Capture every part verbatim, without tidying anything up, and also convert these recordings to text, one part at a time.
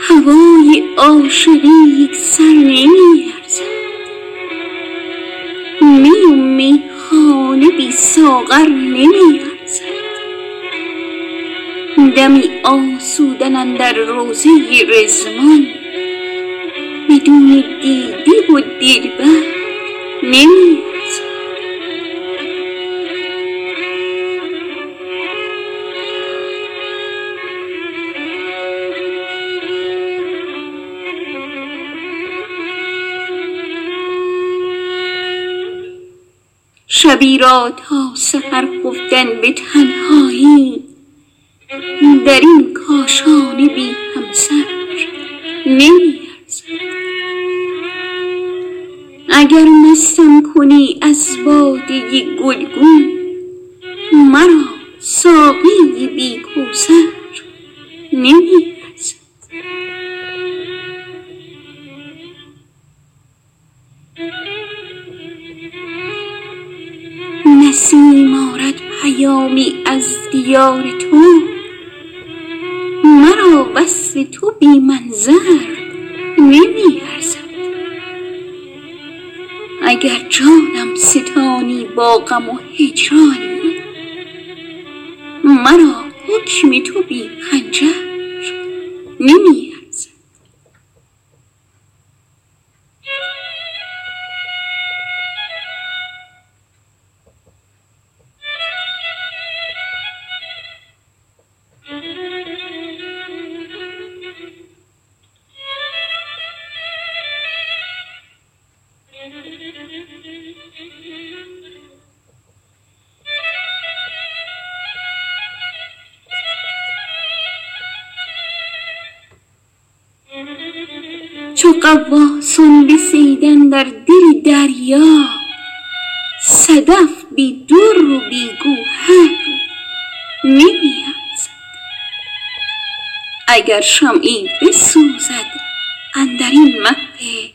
هوای عاشقی یک سر نمی ارزد، می و میخانه بی ساغر نمی ارزد. دمی آسودن اندر روضه رضوان، بدون دیده و دلبر نمی ارزد. شبی را تا سحر خفتن به تنهایی، در این کاشانه بی همسر نمی ارزد. اگر مستم کنی از باده گلگون، مرا ساقی بی کوثر نمی ارزد. نسیم آرد پیامی از دیار تو، مرا وصف تو بی منظر نمی ارزد. اگر جانم ستانی با غم و هجران، مرا حکم تو بی خنجر نمی ارزد. چو غواصان بصیدن در دل دریا، صدف بی در و بی گوهر نمی ارزد. اگر شمعی بسوزد اندرین محفل،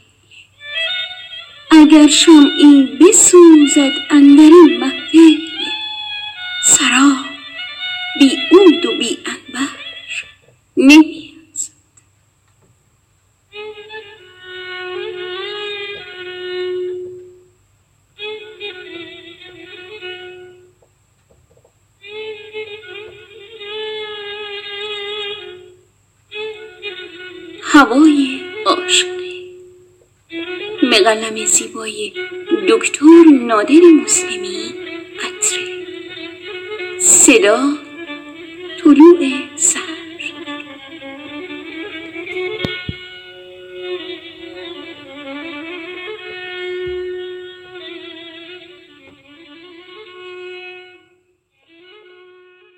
اگر شمعی بسوزد اندرین محفل، سراب بی عود و بی عنبر نمی ارزد. هوای عاشقی به قلم زیبای دکتر نادر مسلمی عطری. صدا طلوع سحر.